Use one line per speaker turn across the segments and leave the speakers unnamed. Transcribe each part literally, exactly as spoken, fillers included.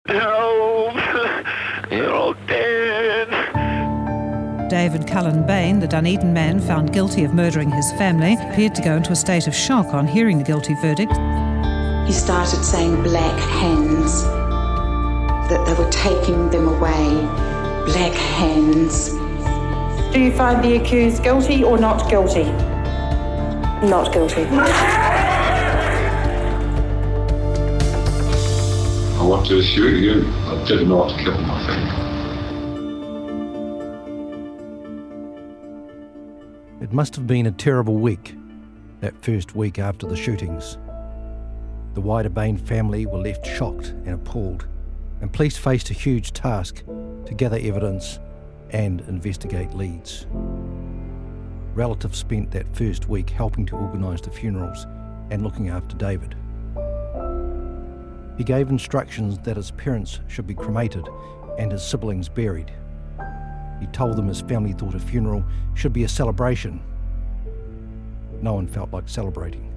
Help! They're all dead.
David Cullen Bain, the Dunedin man found guilty of murdering his family, appeared to go into a state of shock on hearing the guilty verdict.
He started saying black hands, that they were taking them away. Black hands.
Do you find the accused guilty or not guilty? Not guilty.
I want to assure you, I did not kill my family.
It must have been a terrible week, that first week after the shootings. The wider Bain family were left shocked and appalled, and police faced a huge task to gather evidence and investigate leads. Relatives spent that first week helping to organise the funerals and looking after David. He gave instructions that his parents should be cremated and his siblings buried. He told them his family thought a funeral should be a celebration. No one felt like celebrating.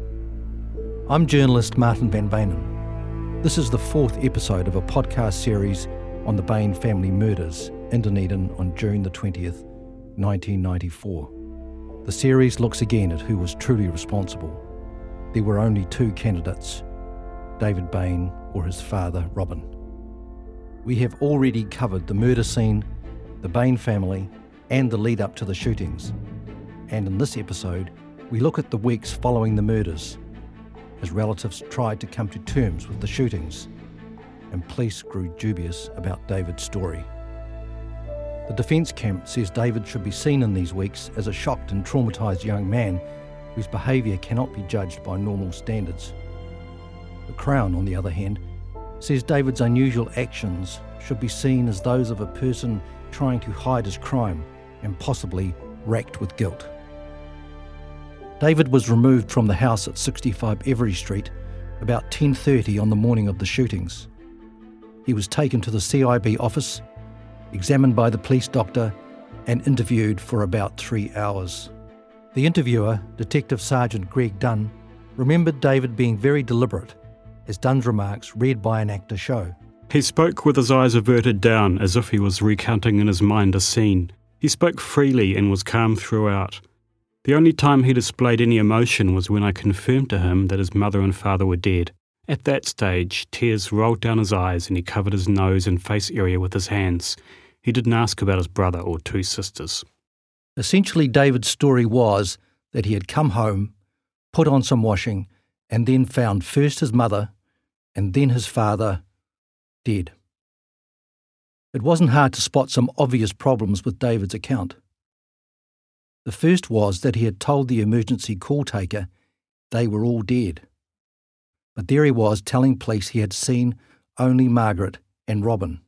I'm journalist Martin van Beynen. This is the fourth episode of a podcast series on the Bain family murders in Dunedin on June the twentieth, nineteen ninety-four. The series looks again at who was truly responsible. There were only two candidates, David Bain or his father, Robin. We have already covered the murder scene, the Bain family, and the lead up to the shootings. And in this episode, we look at the weeks following the murders, as relatives tried to come to terms with the shootings, and police grew dubious about David's story. The defence camp says David should be seen in these weeks as a shocked and traumatised young man whose behaviour cannot be judged by normal standards. The Crown, on the other hand, says David's unusual actions should be seen as those of a person trying to hide his crime and possibly racked with guilt. David was removed from the house at sixty-five Every Street about ten thirty on the morning of the shootings. He was taken to the C I B office, examined by the police doctor, and interviewed for about three hours. The interviewer, Detective Sergeant Greg Dunn, remembered David being very deliberate, as Dunn's remarks read by an actor show.
He spoke with his eyes averted down, as if he was recounting in his mind a scene. He spoke freely and was calm throughout. The only time he displayed any emotion was when I confirmed to him that his mother and father were dead. At that stage, tears rolled down his eyes and he covered his nose and face area with his hands. He didn't ask about his brother or two sisters.
Essentially, David's story was that he had come home, put on some washing, and then found first his mother and then his father dead. It wasn't hard to spot some obvious problems with David's account. The first was that he had told the emergency call taker they were all dead. But there he was telling police he had seen only Margaret and Robin.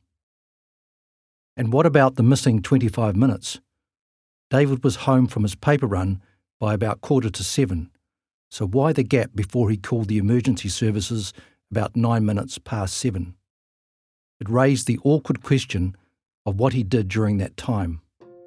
And what about the missing twenty-five minutes? David was home from his paper run by about quarter to seven, so why the gap before he called the emergency services about nine minutes past seven? It raised the awkward question of what he did during that time.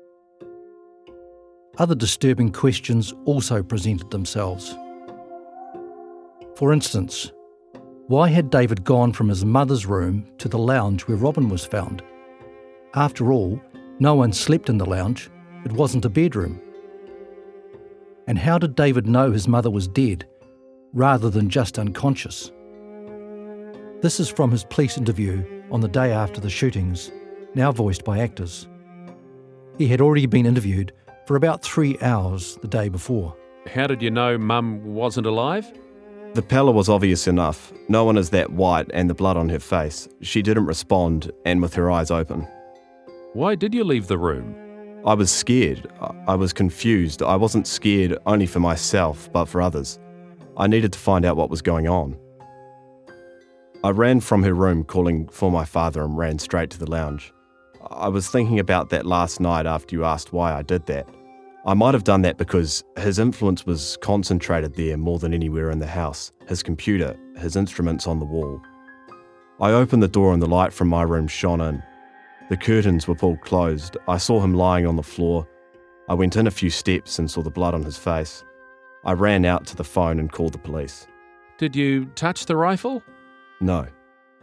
Other disturbing questions also presented themselves. For instance, why had David gone from his mother's room to the lounge where Robin was found? After all, no one slept in the lounge. It wasn't a bedroom. And how did David know his mother was dead, rather than just unconscious? This is from his police interview on the day after the shootings, now voiced by actors. He had already been interviewed for about three hours the day before.
How did you know Mum wasn't alive?
The pallor was obvious enough. No one is that white and the blood on her face. She didn't respond, and with her eyes open.
Why did you leave the room?
I was scared. I was confused. I wasn't scared only for myself, but for others. I needed to find out what was going on. I ran from her room calling for my father and ran straight to the lounge. I was thinking about that last night after you asked why I did that. I might have done that because his influence was concentrated there more than anywhere in the house. His computer, his instruments on the wall. I opened the door and the light from my room shone in. The curtains were pulled closed. I saw him lying on the floor. I went in a few steps and saw the blood on his face. I ran out to the phone and called the police.
Did you touch the rifle?
No.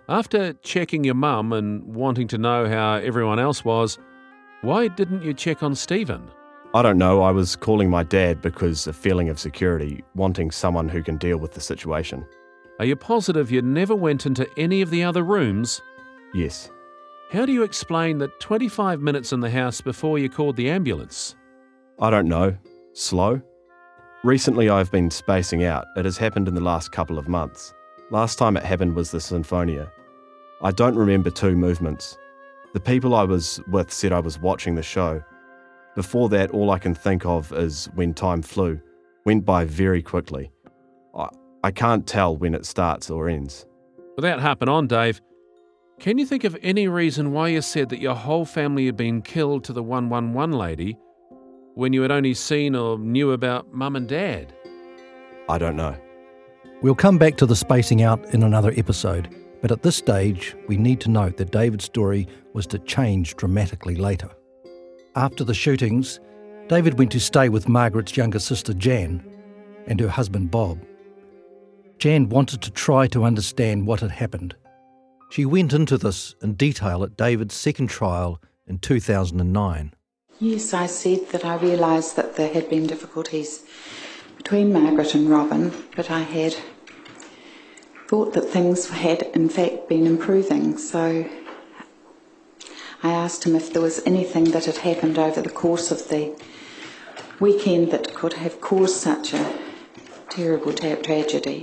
After checking your mum and wanting to know how everyone else was, why didn't you check on Stephen?
I don't know, I was calling my dad because a feeling of security, wanting someone who can deal with the situation.
Are you positive you never went into any of the other rooms?
Yes.
How do you explain that twenty-five minutes in the house before you called the ambulance?
I don't know. Slow? Recently I've been spacing out. It has happened in the last couple of months. Last time it happened was the Sinfonia. I don't remember two movements. The people I was with said I was watching the show. Before that, all I can think of is when time flew. Went by very quickly. I, I can't tell when it starts or ends.
Without harping on, Dave, can you think of any reason why you said that your whole family had been killed to the one one one lady when you had only seen or knew about Mum and Dad?
I don't know.
We'll come back to the spacing out in another episode, but at this stage we need to note that David's story was to change dramatically later. After the shootings, David went to stay with Margaret's younger sister Jan and her husband Bob. Jan wanted to try to understand what had happened. She went into this in detail at David's second trial in two thousand nine.
Yes, I said that I realised that there had been difficulties between Margaret and Robin, but I had thought that things had in fact been improving, so I asked him if there was anything that had happened over the course of the weekend that could have caused such a terrible tra- tragedy.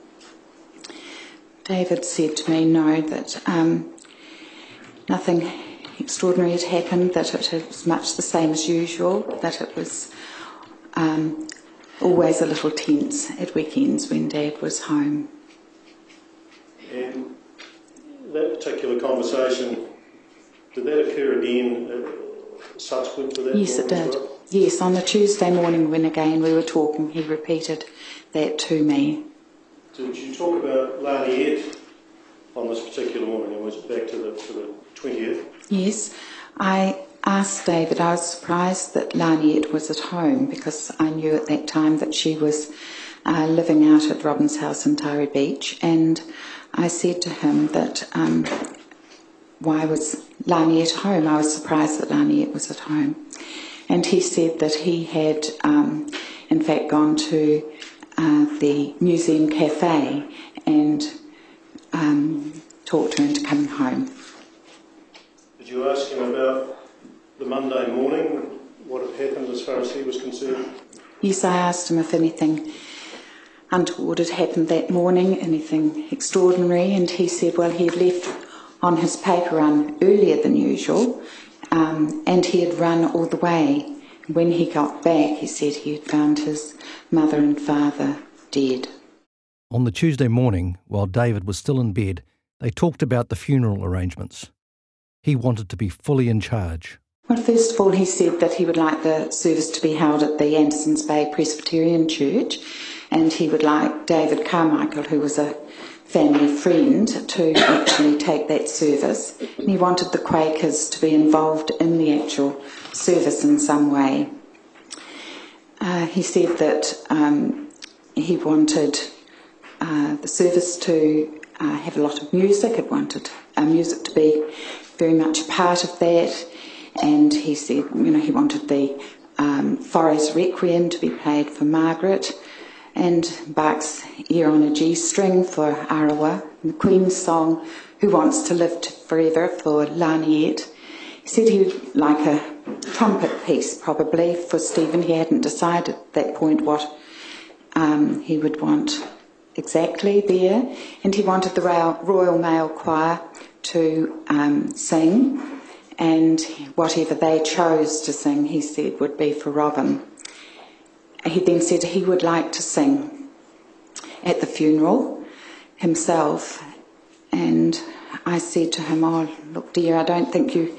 David said to me no, that um, nothing extraordinary had happened, that it was much the same as usual, that it was um, always a little tense at weekends when Dad was home.
And that particular conversation, did that occur again uh, subsequent to that?
Yes, it did.
Well?
Yes, on the Tuesday morning when again we were talking, he repeated that to me.
Did you talk about Laniet on this particular morning, and was it back to the, to the twentieth?
Yes, I asked David, I was surprised that Laniet was at home because I knew at that time that she was uh, living out at Robin's house in Tari Beach, and I said to him that um, why was Laniet home? I was surprised that Laniet was at home. And he said that he had um, in fact gone to uh, the museum cafe and um, talked her into coming home.
Did you ask him about the Monday morning, what had happened as far as he was concerned?
Yes, I asked him if anything untoward had happened that morning, anything extraordinary, and he said, well, he had left on his paper run earlier than usual, um, and he had run all the way. When he got back, he said he had found his mother and father dead.
On the Tuesday morning, while David was still in bed, they talked about the funeral arrangements. He wanted to be fully in charge.
Well, first of all, he said that he would like the service to be held at the Andersons Bay Presbyterian Church, and he would like David Carmichael, who was a family friend, to actually take that service. And he wanted the Quakers to be involved in the actual service in some way. Uh, he said that um, he wanted uh, the service to uh, have a lot of music. He wanted uh, music to be very much a part of that. And he said, you know, he wanted the um, Forest Requiem to be played for Margaret, and Bach's Ear on a G-string for Arawa, and the Queen's song Who Wants to Live Forever for Laniet. He said he would like a trumpet piece probably for Stephen. He hadn't decided at that point what um, he would want exactly there, and he wanted the Royal Male Choir to um, sing, and whatever they chose to sing, he said, would be for Robin. He then said he would like to sing at the funeral himself, and I said to him, oh, look, dear, I don't think you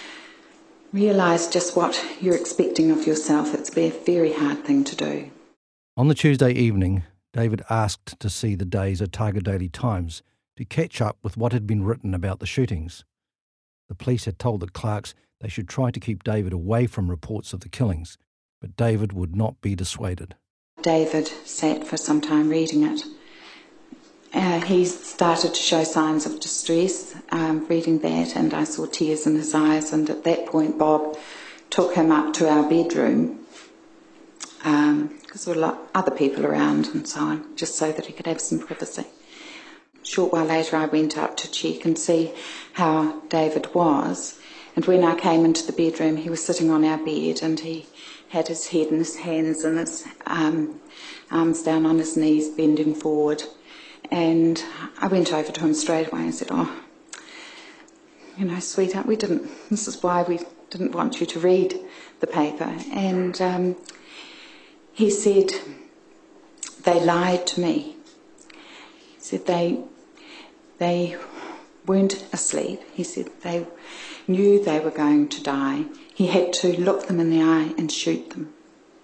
realise just what you're expecting of yourself. It's be a very hard thing to do.
On the Tuesday evening, David asked to see the day's Otago Daily Times to catch up with what had been written about the shootings. The police had told the Clarks they should try to keep David away from reports of the killings, but David would not be dissuaded.
David sat for some time reading it, uh, he started to show signs of distress, um, reading that, and I saw tears in his eyes, and at that point Bob took him up to our bedroom, because um, there were a lot other people around and so on, just so that he could have some privacy. A short while later I went up to check and see how David was, and when I came into the bedroom he was sitting on our bed and he had his head in his hands and his um, arms down on his knees, bending forward. And I went over to him straight away and said, oh, you know, sweetheart, we didn't, this is why we didn't want you to read the paper. And um, he said, they lied to me. He said they, they weren't asleep. He said they knew they were going to die. He had to look them in the eye and shoot them.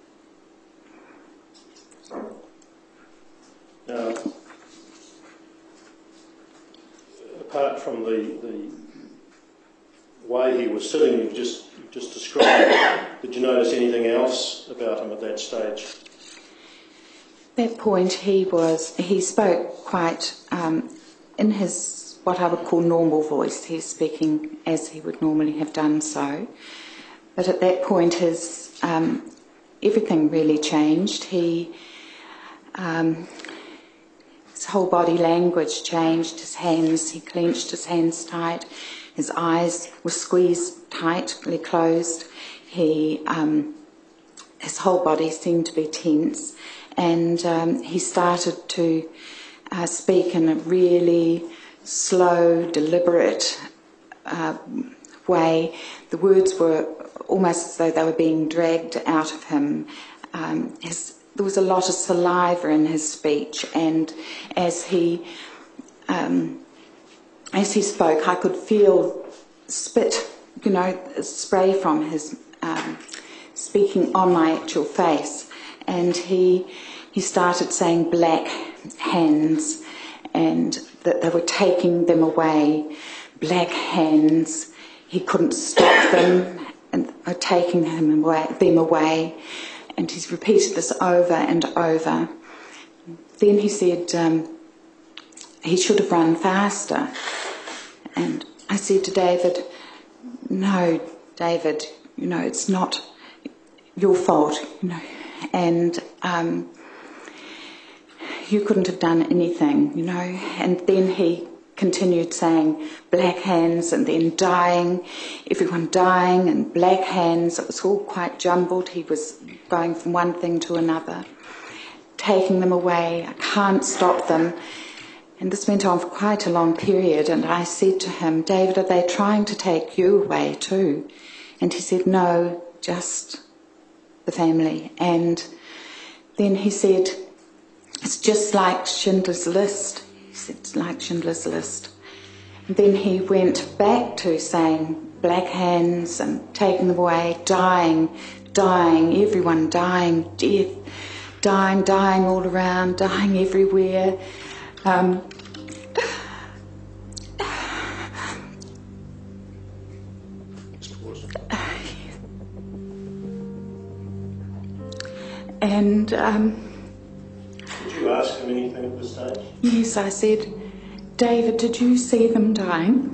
Now, apart from the, the way he was sitting, you've just, you've just described, did you notice anything else about him at that stage?
At that point he was, he spoke quite um, in his, what I would call normal voice. He's speaking as he would normally have done so. But at that point his, um, everything really changed. He, um, his whole body language changed, his hands, he clenched his hands tight, his eyes were squeezed tightly closed, he, um, his whole body seemed to be tense, and um, he started to uh, speak in a really slow, deliberate uh, way. The words were almost as though they were being dragged out of him. Um, his There was a lot of saliva in his speech, and as he um, as he spoke, I could feel spit, you know, spray from his um, speaking on my actual face. And he he started saying black hands, and that they were taking them away. Black hands. He couldn't stop them, and were taking him away, them away. And he's repeated this over and over. Then he said um, he should have run faster. And I said to David, no, David, you know, it's not your fault, you know. And um, you couldn't have done anything, you know. And then he continued saying black hands, and then dying, everyone dying, and black hands. It was all quite jumbled. He was going from one thing to another, taking them away. I can't stop them. And this went on for quite a long period, and I said to him, David, are they trying to take you away too? And he said, no, just the family. And then he said, it's just like Schindler's List. He said, it's like Schindler's List. And then he went back to saying black hands and taking them away, dying, dying, everyone dying, death, dying, dying all around, dying everywhere. Um, and um,
did you ask him anything at this stage?
Yes, I said, David, did you see them dying?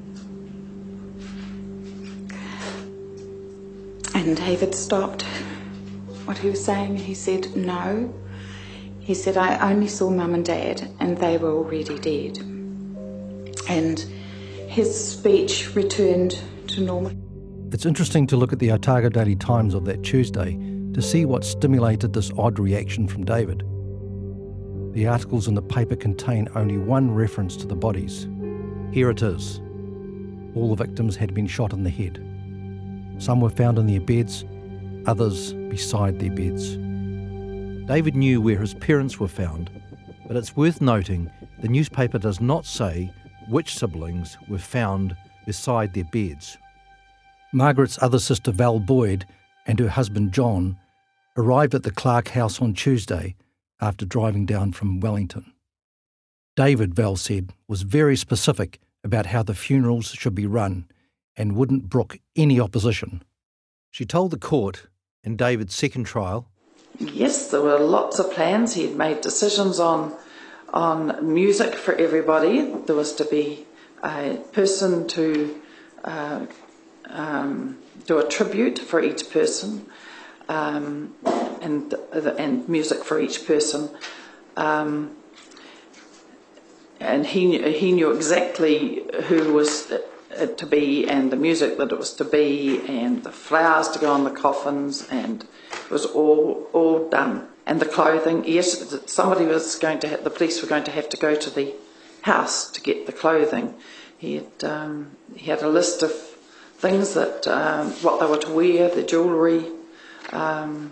And David stopped what he was saying. He said, no. He said, I only saw Mum and Dad, and they were already dead. And his speech returned to normal.
It's interesting to look at the Otago Daily Times of that Tuesday to see what stimulated this odd reaction from David. The articles in the paper contain only one reference to the bodies. Here it is. All the victims had been shot in the head. Some were found in their beds, others beside their beds. David knew where his parents were found, but it's worth noting the newspaper does not say which siblings were found beside their beds. Margaret's other sister, Val Boyd, and her husband, John, arrived at the Clark house on Tuesday after driving down from Wellington. David, Val said, was very specific about how the funerals should be run and wouldn't brook any opposition. She told the court in David's second trial,
yes, there were lots of plans. He had made decisions on on music for everybody. There was to be a person to uh, um, do a tribute for each person, um, and and music for each person. Um, and he he knew exactly who was it to be, and the music that it was to be, and the flowers to go on the coffins, and it was all all done. And the clothing, yes, somebody was going to have, the police were going to have to go to the house to get the clothing. He had um, he had a list of things that um, what they were to wear, the jewellery, um,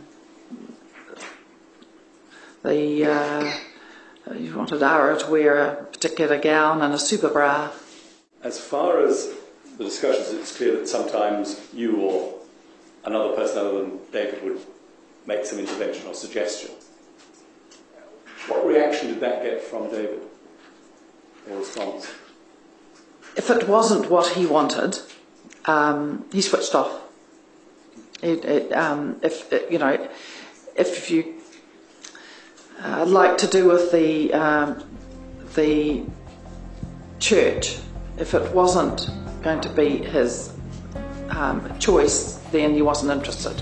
the uh, you wanted Ara to wear a particular gown and a super bra.
As far as the discussions, it's clear that sometimes you or another person other than David would make some intervention or suggestion. What reaction did that get from David, or response?
If it wasn't what he wanted, um, he switched off. It, it, um, if it, you know, if you uh, like to do with the um, the church, if it wasn't going to be his um, choice, then he wasn't interested.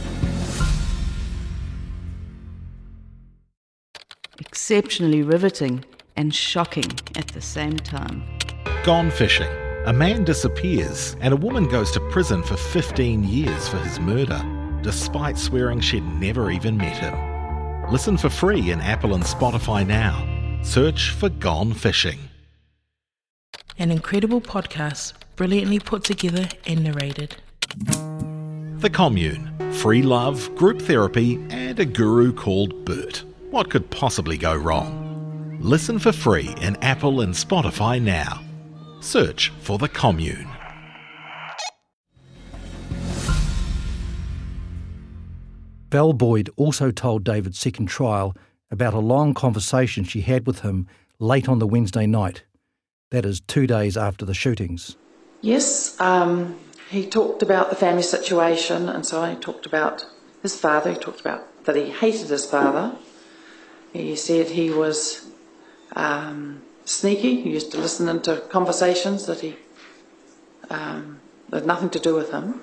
Exceptionally riveting and shocking at the same time.
Gone Fishing. A man disappears and a woman goes to prison for fifteen years for his murder, despite swearing she'd never even met him. Listen for free in Apple and Spotify now. Search for Gone Fishing.
An incredible podcast, brilliantly put together and narrated.
The Commune. Free love, group therapy, and a guru called Bert. What could possibly go wrong? Listen for free in Apple and Spotify now. Search for The Commune.
Val Boyd also told David's second trial about a long conversation she had with him late on the Wednesday night. That is two days after the shootings.
Yes, um, he talked about the family situation, and so he talked about his father. He talked about that he hated his father. He said he was um, sneaky. He used to listen into conversations that he um, had nothing to do with him.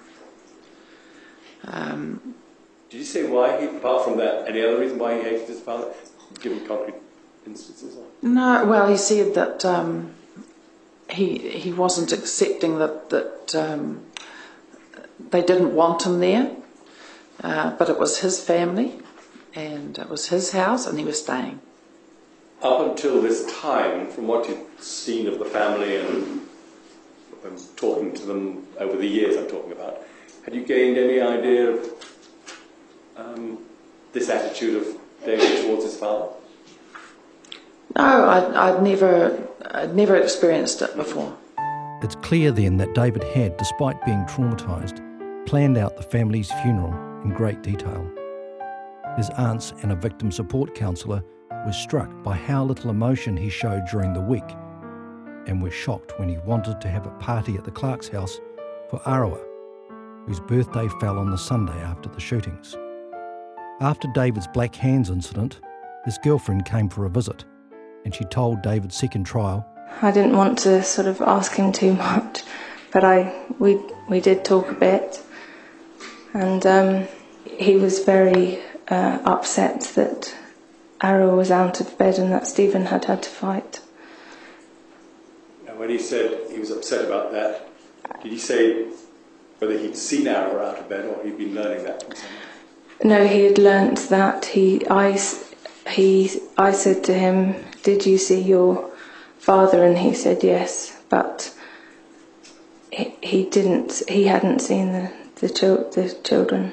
Um,
Did you say why, he, apart from that, any other reason why he hated his father? Give him concrete instances? Or?
No, well, he said that um, he he wasn't accepting that that um, they didn't want him there, uh, but it was his family. And it was his house, and he was staying.
Up until this time, from what you'd seen of the family and, and talking to them over the years I'm talking about, had you gained any idea of um, this attitude of David towards his father?
No, I'd, I'd never, I'd never experienced it before.
It's clear then that David had, despite being traumatised, planned out the family's funeral in great detail. His aunts and a victim support counsellor were struck by how little emotion he showed during the week, and were shocked when he wanted to have a party at the Clark's house for Arawa, whose birthday fell on the Sunday after the shootings. After David's Black Hands incident, his girlfriend came for a visit, and she told David's second trial,
I didn't want to sort of ask him too much, but I we we did talk a bit, and um, he was very Uh, upset that Ara was out of bed and that Stephen had had to fight.
Now, when he said he was upset about that, did he say whether he'd seen Ara out of bed or he'd been learning that from someone?
No, he had learnt that. He, I, he, I said to him, "Did you see your father?" And he said yes, but he, he didn't. He hadn't seen the the, chil- the children.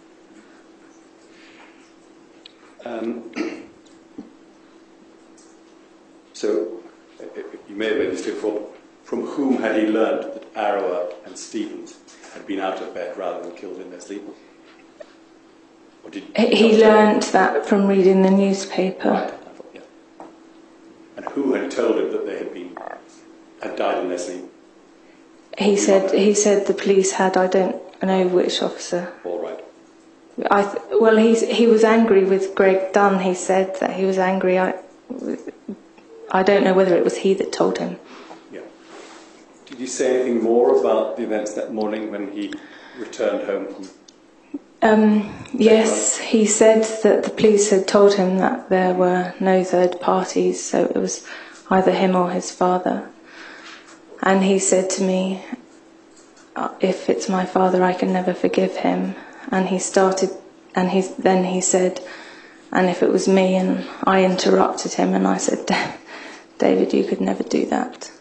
Um, so, you may have made this clear before, from whom had he learned that Arawa and Stevens had been out of bed rather than killed in their sleep? Or did
he learned that from reading the newspaper.
Right, I thought, yeah. And who had told him that they had been had died in their sleep?
He said he said the police had. I don't know which officer.
All right.
I th- well, he's, he was angry with Greg Dunn. He said that he was angry I, I don't know whether it was he that told him.
Yeah. Did he say anything more about the events that morning when he returned home from...
Um, yes, he said that the police had told him that there were no third parties, so it was either him or his father. And he said to me, if it's my father, I can never forgive him. And he started, and he, then he said, and if it was me, and I interrupted him and I said, David, you could never do that.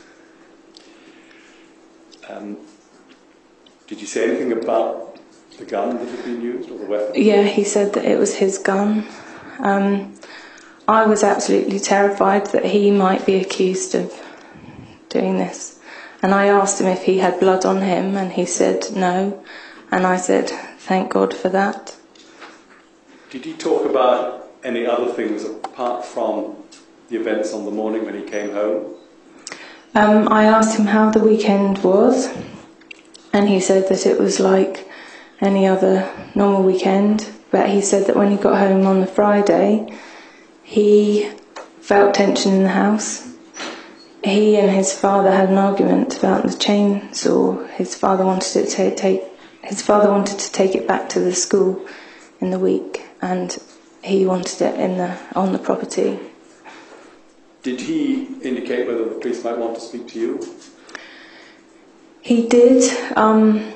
Um, did you say anything about the gun that had been used, or the weapon?
Yeah, he said that it was his gun. Um, I was absolutely terrified that he might be accused of doing this. And I asked him if he had blood on him, and he said no. And I said, thank God for that.
Did he talk about any other things apart from the events on the morning when he came home?
Um, I asked him how the weekend was, and he said that it was like any other normal weekend, but he said that when he got home on the Friday, he felt tension in the house. He and his father had an argument about the chainsaw. His father wanted it to take his father wanted to take it back to the school in the week, and he wanted it in the on the property.
Did he indicate whether the police might want to speak to you?
He did. Um,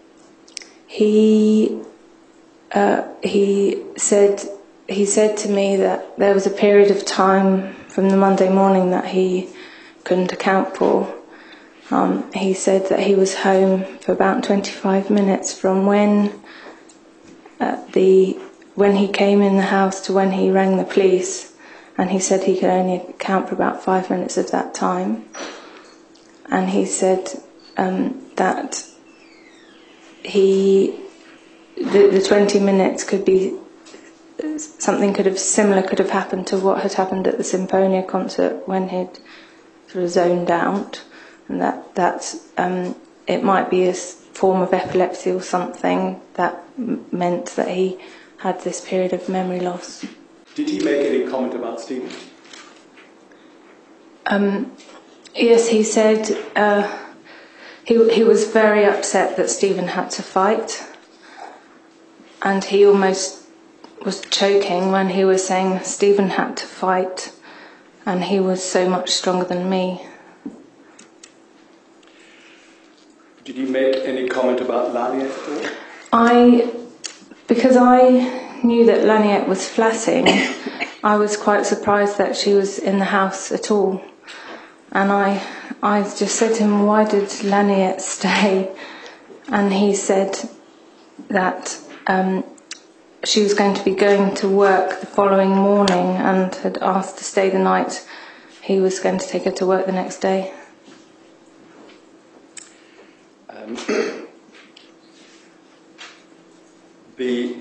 He uh, he said he said to me that there was a period of time from the Monday morning that he couldn't account for. Um, he said that he was home for about twenty-five minutes from when uh, the when he came in the house to when he rang the police, and he said he could only account for about five minutes of that time. And he said um, that. He, the, the twenty minutes could be, something could have, similar could have happened to what had happened at the Symphonia concert when he'd sort of zoned out, and that, that um, it might be a form of epilepsy or something that m- meant that he had this period of memory loss.
Did he make any comment about Stephen?
Um, yes, he said... Uh, He he was very upset that Stephen had to fight, and he almost was choking when he was saying Stephen had to fight, and he was so much stronger than me.
Did he make any comment about Laniet at all?
I, because I knew that Laniet was flatting, I was quite surprised that she was in the house at all, and I. I just said to him, why did Laniet stay? And he said that um, she was going to be going to work the following morning and had asked to stay the night. He was going to take her to work the next day.
Um, the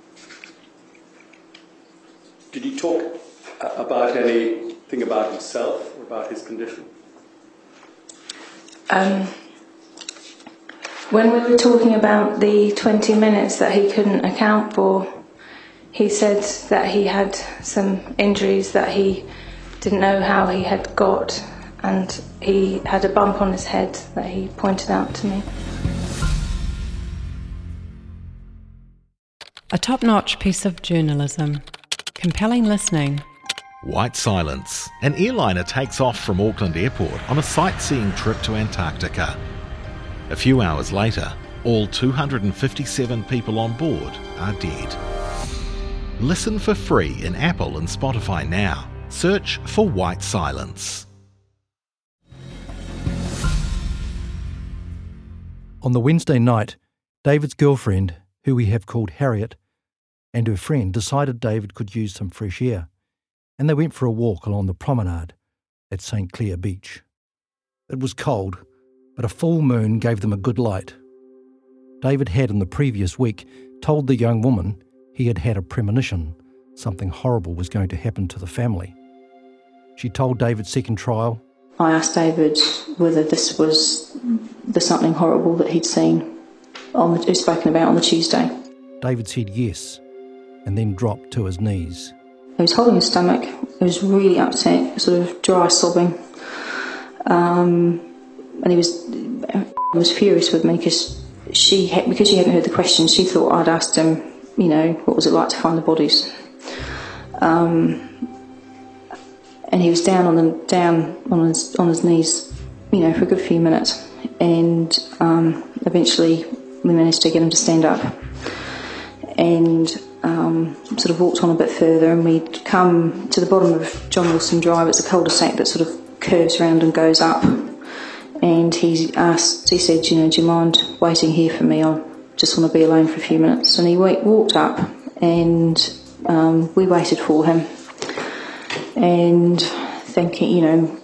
did he talk about anything about himself or about his condition?
Um, when we were talking about the twenty minutes that he couldn't account for, he said that he had some injuries that he didn't know how he had got, and he had a bump on his head that he pointed out to me.
A top-notch piece of journalism. Compelling listening.
White Silence. An airliner takes off from Auckland Airport on a sightseeing trip to Antarctica. A few hours later, all two hundred fifty-seven people on board are dead. Listen for free in Apple and Spotify now. Search for White Silence.
On the Wednesday night, David's girlfriend, who we have called Harriet, and her friend decided David could use some fresh air, and they went for a walk along the promenade at St Clair Beach. It was cold, but a full moon gave them a good light. David had in the previous week told the young woman he had had a premonition, something horrible was going to happen to the family. She told David's second trial,
I asked David whether this was the something horrible that he'd seen, on the, spoken about on the Tuesday.
David said yes, and then dropped to his knees.
he was holding his stomach. He was really upset, sort of dry sobbing. Um, and he was he was furious with me because she had, because she hadn't heard the question, she thought I'd asked him, you know, what was it like to find the bodies. Um, and he was down on the down on his on his knees, you know, for a good few minutes, and um, eventually we managed to get him to stand up, and um, sort of walked on a bit further, and we'd come to the bottom of John Wilson Drive. It's a cul-de-sac that sort of curves around and goes up, and he asked, he said, you know, do you mind waiting here for me? I just want to be alone for a few minutes. And he wait, walked up, and um, we waited for him, and thinking, you know,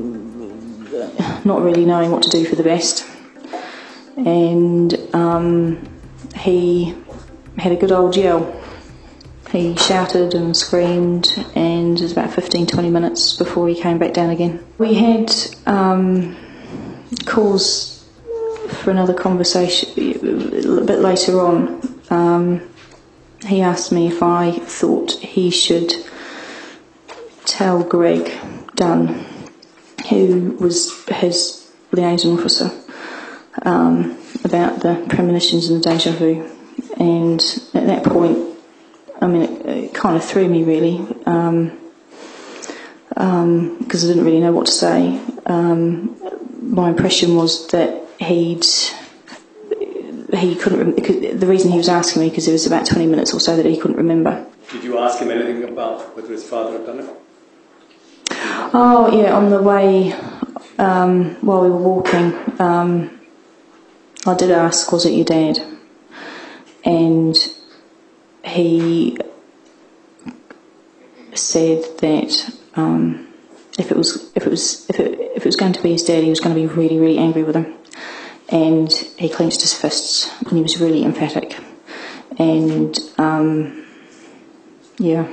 not really knowing what to do for the best. And um, he had a good old yell. He shouted and screamed, and it was about fifteen, twenty minutes before he came back down again. We had um, cause for another conversation a bit later on. Um, he asked me if I thought he should tell Greg Dunn, who was his liaison officer, um, about the premonitions and the deja vu. And at that point, I mean, it, it kind of threw me really, um, um, because I didn't really know what to say. Um, my impression was that he'd he couldn't. Because the reason he was asking me because it was about twenty minutes or so that he couldn't remember.
Did you ask him anything about whether his father had done it?
Oh yeah, on the way um, while we were walking, um, I did ask, was it your dad? And he said that um, if it was if it was if it if it was going to be his dad, he was going to be really really angry with him, and he clenched his fists and he was really emphatic, and um, yeah.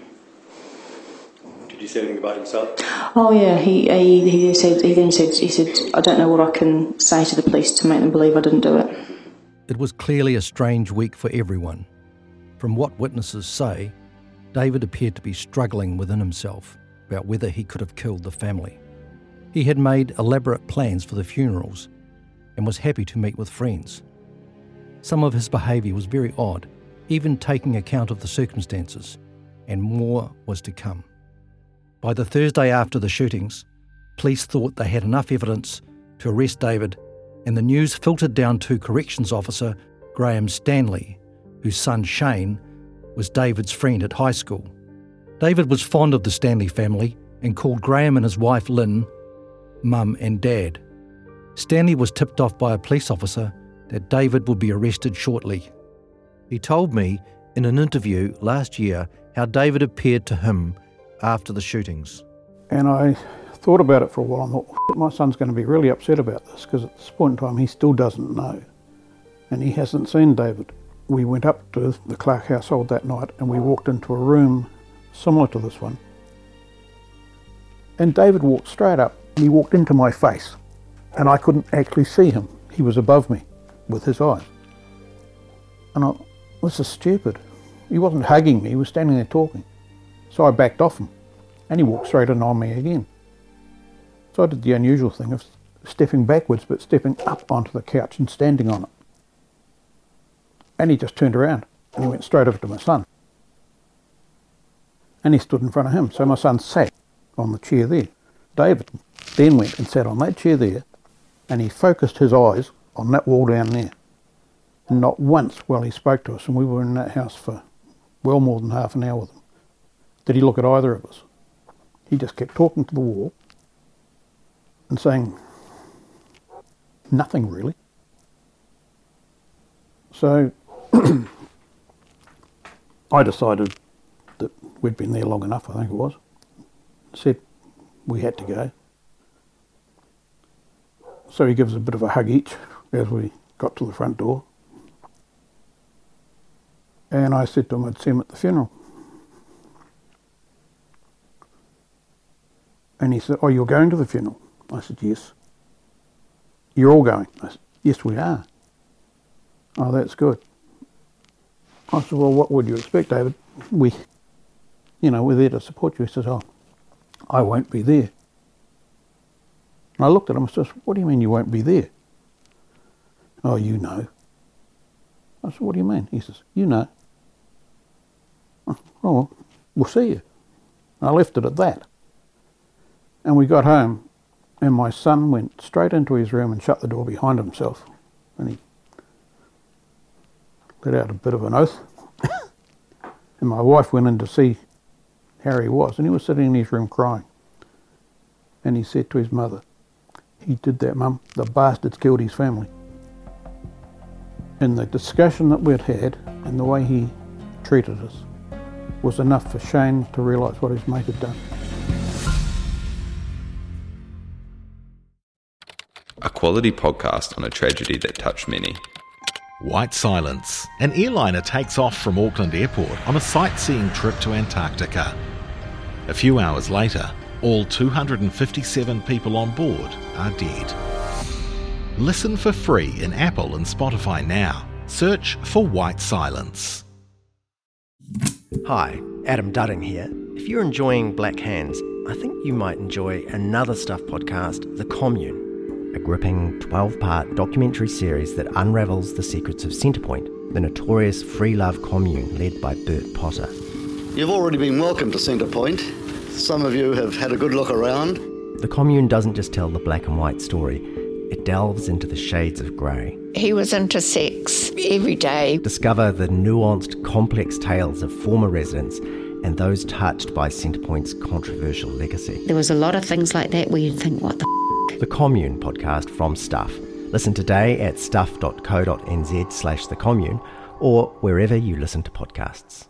Did he say anything about himself?
Oh yeah, he he he said he then said he said I don't know what I can say to the police to make them believe I didn't do it.
It was clearly a strange week for everyone. From what witnesses say, David appeared to be struggling within himself about whether he could have killed the family. He had made elaborate plans for the funerals and was happy to meet with friends. Some of his behaviour was very odd, even taking account of the circumstances, and more was to come. By the Thursday after the shootings, police thought they had enough evidence to arrest David, and the news filtered down to Corrections Officer Graham Stanley, whose son Shane was David's friend at high school. David was fond of the Stanley family and called Graham and his wife Lynn Mum and Dad. Stanley was tipped off by a police officer that David would be arrested shortly. He told me in an interview last year how David appeared to him after the shootings.
And I thought about it for a while and thought, my son's going to be really upset about this, because at this point in time he still doesn't know. And he hasn't seen David. We went up to the Clark household that night and we walked into a room similar to this one. And David walked straight up and he walked into my face. And I couldn't actually see him. He was above me with his eyes. And I, this is stupid. He wasn't hugging me, he was standing there talking. So I backed off him and he walked straight in on me again. So I did the unusual thing of stepping backwards but stepping up onto the couch and standing on it. And he just turned around and he went straight over to my son. And he stood in front of him. So my son sat on the chair there. David then went and sat on that chair there and he focused his eyes on that wall down there. And not once while he spoke to us, and we were in that house for well more than half an hour with him, did he look at either of us. He just kept talking to the wall and saying nothing really. So I decided that we'd been there long enough, I think it was. Said we had to go. So he gives us a bit of a hug each as we got to the front door. And I said to him I'd see him at the funeral. And he said, oh, you're going to the funeral? I said, yes. You're all going? I said, yes, we are. Oh, that's good. I said, well, what would you expect, David? We you know, we're there to support you. He says, oh, I won't be there. And I looked at him and says, what do you mean you won't be there? Oh, you know. I said, what do you mean? He says, you know. Oh, well, we'll see you. And I left it at that. And we got home, and my son went straight into his room and shut the door behind himself. And he let out a bit of an oath. And my wife went in to see how he was, and he was sitting in his room crying. And he said to his mother, he did that, Mum, the bastard's killed his family. And the discussion that we'd had and the way he treated us was enough for Shane to realise what his mate had done.
A quality podcast on a tragedy that touched many.
White Silence. An airliner takes off from Auckland Airport on a sightseeing trip to Antarctica. A few hours later, all two hundred fifty-seven people on board are dead. Listen for free in Apple and Spotify now. Search for White Silence.
Hi, Adam Dudding here. If you're enjoying Black Hands, I think you might enjoy another Stuff podcast, The Commune, a gripping twelve-part documentary series that unravels the secrets of Centrepoint, the notorious free love commune led by Bert Potter.
You've already been welcome to Centrepoint. Some of you have had a good look around.
The commune doesn't just tell the black and white story, it delves into the shades of grey.
He was into sex every day.
Discover the nuanced, complex tales of former residents and those touched by Centrepoint's controversial legacy.
There was a lot of things like that where you'd think, what the f***?
The Commune podcast from Stuff. Listen today at stuff.co.nz slash the commune or wherever you listen to podcasts.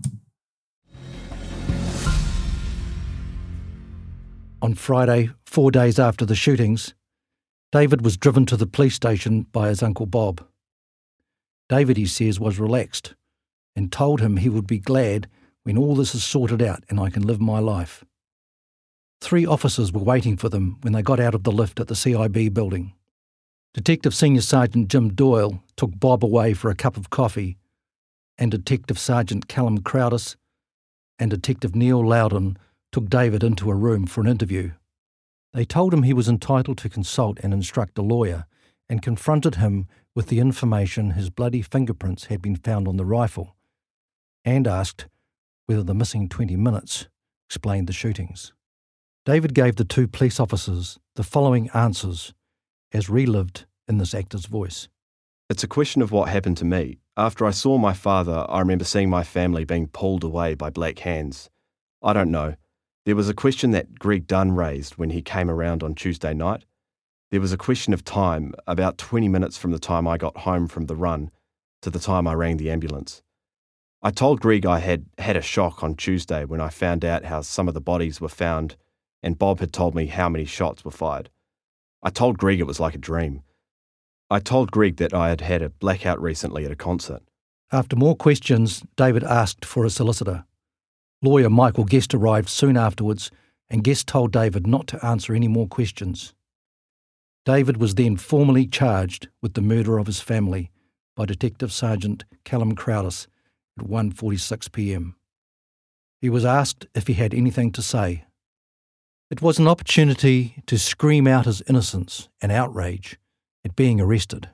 On Friday, four days after the shootings, David was driven to the police station by his Uncle Bob. David, he says, was relaxed and told him he would be glad when all this is sorted out and I can live my life. Three officers were waiting for them when they got out of the lift at the C I B building. Detective Senior Sergeant Jim Doyle took Bob away for a cup of coffee, and Detective Sergeant Callum Crowdis and Detective Neil Loudon took David into a room for an interview. They told him he was entitled to consult and instruct a lawyer and confronted him with the information his bloody fingerprints had been found on the rifle and asked whether the missing twenty minutes explained the shootings. David gave the two police officers the following answers as relived in this actor's voice.
It's a question of what happened to me. After I saw my father, I remember seeing my family being pulled away by black hands. I don't know. There was a question that Greg Dunn raised when he came around on Tuesday night. There was a question of time, about twenty minutes from the time I got home from the run to the time I rang the ambulance. I told Greg I had had a shock on Tuesday when I found out how some of the bodies were found, and Bob had told me how many shots were fired. I told Greg it was like a dream. I told Greg that I had had a blackout recently at a concert.
After more questions, David asked for a solicitor. Lawyer Michael Guest arrived soon afterwards, and Guest told David not to answer any more questions. David was then formally charged with the murder of his family by Detective Sergeant Callum Crowdis at one forty-six p m. He was asked if he had anything to say. It was an opportunity to scream out his innocence and outrage at being arrested.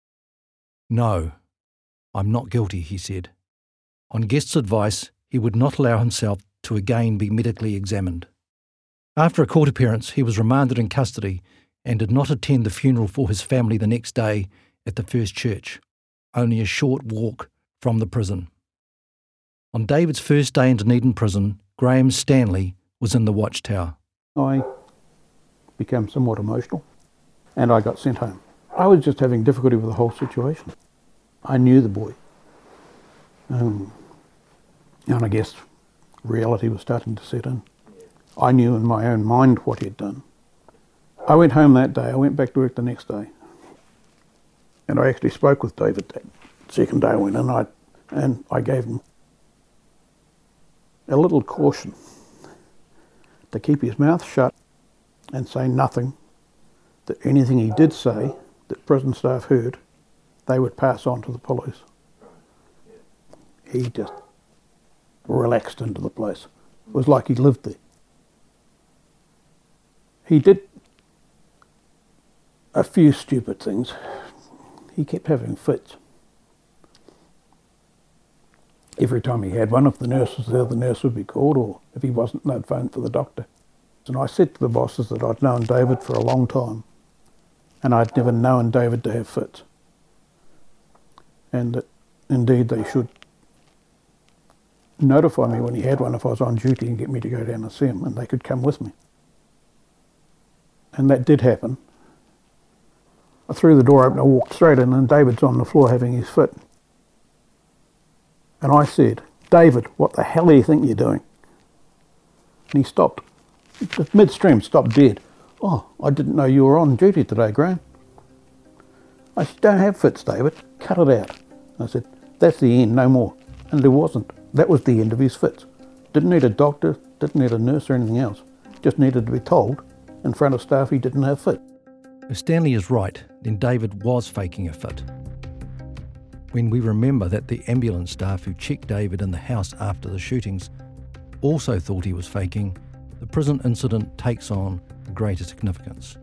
No, I'm not guilty, he said. On Guest's advice, he would not allow himself to again be medically examined. After a court appearance, he was remanded in custody and did not attend the funeral for his family the next day at the First Church, only a short walk from the prison. On David's first day in Dunedin prison, Graham Stanley was in the watchtower.
I became somewhat emotional and I got sent home. I was just having difficulty with the whole situation. I knew the boy. Um, and I guess reality was starting to set in. I knew in my own mind what he had done. I went home that day. I went back to work the next day. And I actually spoke with David that second day I went in, I, and I gave him a little caution to keep his mouth shut and say nothing, that anything he did say that prison staff heard, they would pass on to the police. He just relaxed into the place. It was like he lived there. He did a few stupid things. He kept having fits. Every time he had one, if the nurse was there, the nurse would be called, or if he wasn't, they'd phone for the doctor. And I said to the bosses that I'd known David for a long time, and I'd never known David to have fits. And that indeed they should notify me when he had one if I was on duty and get me to go down and see him, and they could come with me. And that did happen. I threw the door open, I walked straight in, and David's on the floor having his fit. And I said, "David, what the hell do you think you're doing?" And he stopped. Just midstream, stopped dead. "Oh, I didn't know you were on duty today, Graham." I said, "Don't have fits, David. Cut it out." I said, "That's the end, no more." And there wasn't. That was the end of his fits. Didn't need a doctor, didn't need a nurse or anything else. Just needed to be told in front of staff he didn't have fit.
If Stanley is right, then David was faking a fit. When we remember that the ambulance staff who checked David in the house after the shootings also thought he was faking, the prison incident takes on a greater significance.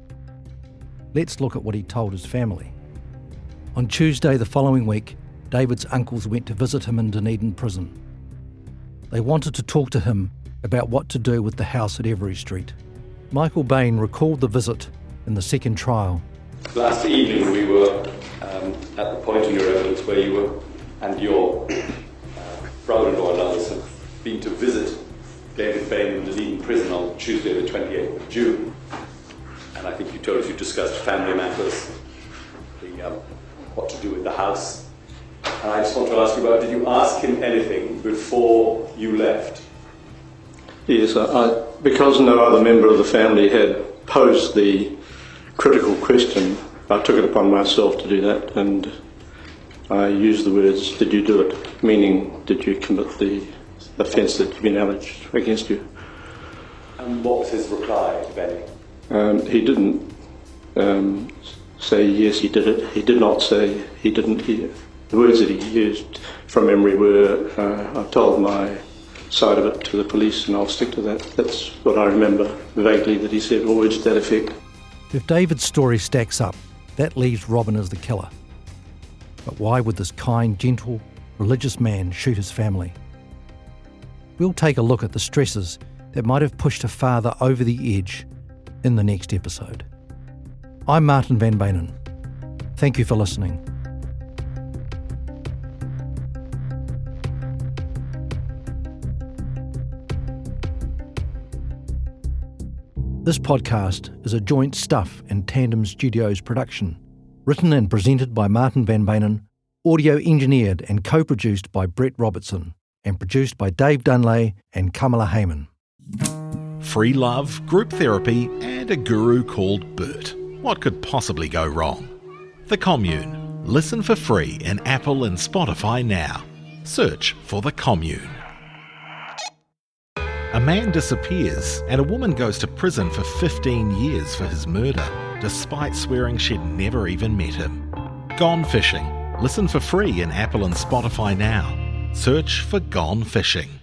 Let's look at what he told his family. On Tuesday the following week, David's uncles went to visit him in Dunedin prison. They wanted to talk to him about what to do with the house at Every Street. Michael Bain recalled the visit in the second trial.
Last evening we were um, at the point in your evidence where you were and your uh, brother-in-law and others have been to visit David Bain in Dunedin prison on Tuesday the twenty-eighth of June. And I think you told us you discussed family matters, the, um, what to do with the house. And I just want to ask you about, did you ask him anything before you left?
Yes, I, I, because no other member of the family had posed the critical question, I took it upon myself to do that, and I used the words, "Did you do it?" meaning, did you commit the offence that you've been alleged against you?
And what was his reply, if any?
Um, he didn't um, say yes, he did it. He did not say he didn't. He, the words that he used from memory were, uh, "I've told my side of it to the police and I'll stick to that." That's what I remember vaguely that he said, or words to that effect.
If David's story stacks up, that leaves Robin as the killer. But why would this kind, gentle, religious man shoot his family? We'll take a look at the stresses that might have pushed a father over the edge in the next episode. I'm Martin van Beynen. Thank you for listening. This podcast is a joint Stuff and Tandem Studios production, written and presented by Martin van Beynen, audio engineered and co-produced by Brett Robertson, and produced by Dave Dunlay and Kamala Heyman.
Free love, group therapy, and a guru called Bert. What could possibly go wrong? The Commune. Listen for free in Apple and Spotify now. Search for The Commune. A man disappears and a woman goes to prison for fifteen years for his murder, despite swearing she'd never even met him. Gone Fishing. Listen for free in Apple and Spotify now. Search for Gone Fishing.